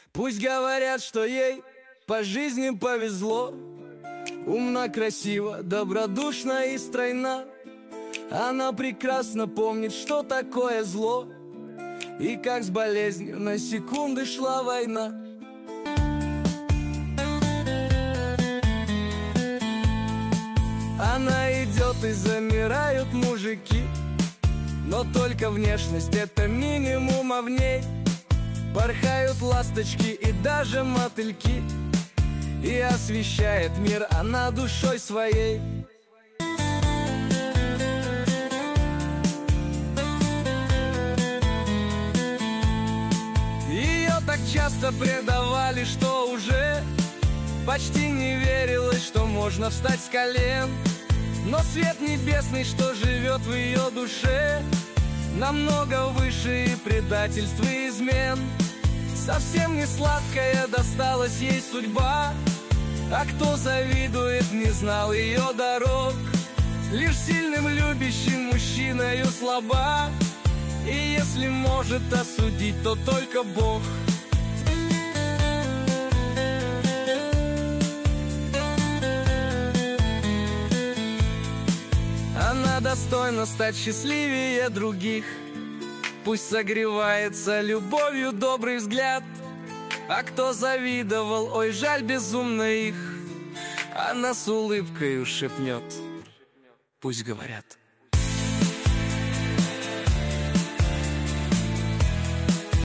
Пусть говорят, что ей по жизни повезло. Умна, красива, добродушна и стройна. Она прекрасно помнит, что такое зло, и как с болезнью на секунды шла война. Она идет и замирают мужики, но только внешность — это минимум, а в ней порхают ласточки и даже мотыльки. И освещает мир она душой своей. Ее так часто предавали, что уже почти не верилось, что можно встать с колен. Но свет небесный, что живет в ее душе, намного выше и предательств и измен. Совсем не сладкая досталась ей судьба, а кто завидует, не знал ее дорог. Лишь сильным любящим мужчиною слаба, и если может осудить, то только Бог. Она достойна стать счастливее других. Пусть согревается любовью добрый взгляд, а кто завидовал, ой, жаль безумно их, она с улыбкою шепнет: пусть говорят.